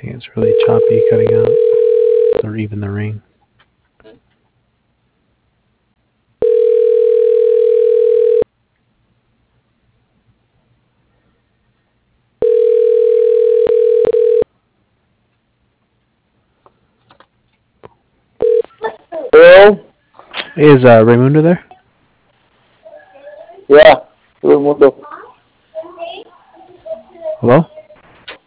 talking. It's really choppy, cutting out, or even the ring. Hello? Is Raymundo there? Yeah, todo el mundo. Hello?